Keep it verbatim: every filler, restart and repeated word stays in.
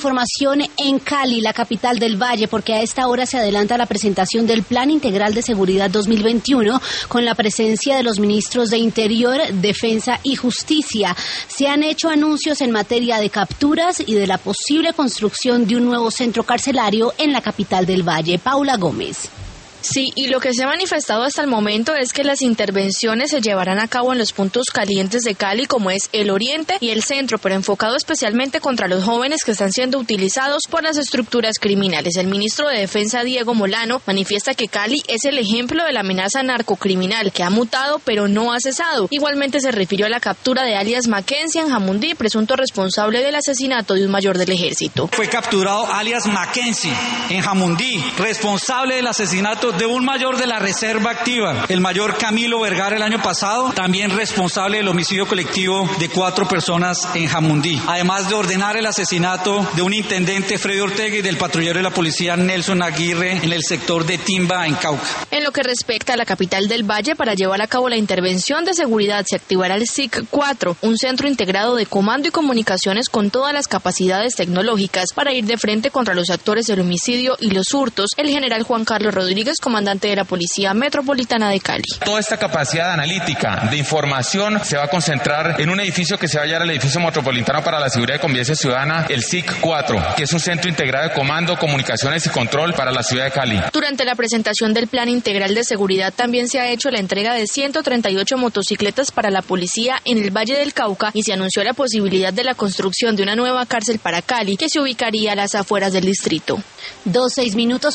información en Cali, la capital del Valle, porque a esta hora se adelanta la presentación del Plan Integral de Seguridad dos mil veintiuno con la presencia de los ministros de Interior, Defensa y Justicia. Se han hecho anuncios en materia de capturas y de la posible construcción de un nuevo centro carcelario en la capital del Valle. Paula Gómez. Sí, y lo que se ha manifestado hasta el momento es que las intervenciones se llevarán a cabo en los puntos calientes de Cali, como es el oriente y el centro, pero enfocado especialmente contra los jóvenes que están siendo utilizados por las estructuras criminales. El ministro de Defensa, Diego Molano, manifiesta que Cali es el ejemplo de la amenaza narcocriminal, que ha mutado pero no ha cesado. Igualmente se refirió a la captura de alias Mackenzie en Jamundí, presunto responsable del asesinato de un mayor del ejército. Fue capturado alias Mackenzie en Jamundí, responsable del asesinato de un mayor de la Reserva Activa, el mayor Camilo Vergara el año pasado, también responsable del homicidio colectivo de cuatro personas en Jamundí, además de ordenar el asesinato de un intendente, Freddy Ortega, y del patrullero de la policía, Nelson Aguirre, en el sector de Timba, en Cauca. En lo que respecta a la capital del Valle, para llevar a cabo la intervención de seguridad se activará el S I C cuatro, un centro integrado de comando y comunicaciones con todas las capacidades tecnológicas para ir de frente contra los actores del homicidio y los hurtos. El general Juan Carlos Rodríguez, comandante de la Policía Metropolitana de Cali. Toda esta capacidad analítica de información se va a concentrar en un edificio que se va a llamar el Edificio Metropolitano para la Seguridad y Convivencia Ciudadana, el S I C cuatro, que es un centro integrado de comando, comunicaciones y control para la ciudad de Cali. Durante la presentación del Plan Integral de Seguridad también se ha hecho la entrega de ciento treinta y ocho motocicletas para la policía en el Valle del Cauca y se anunció la posibilidad de la construcción de una nueva cárcel para Cali que se ubicaría a las afueras del distrito. Dos, seis minutos.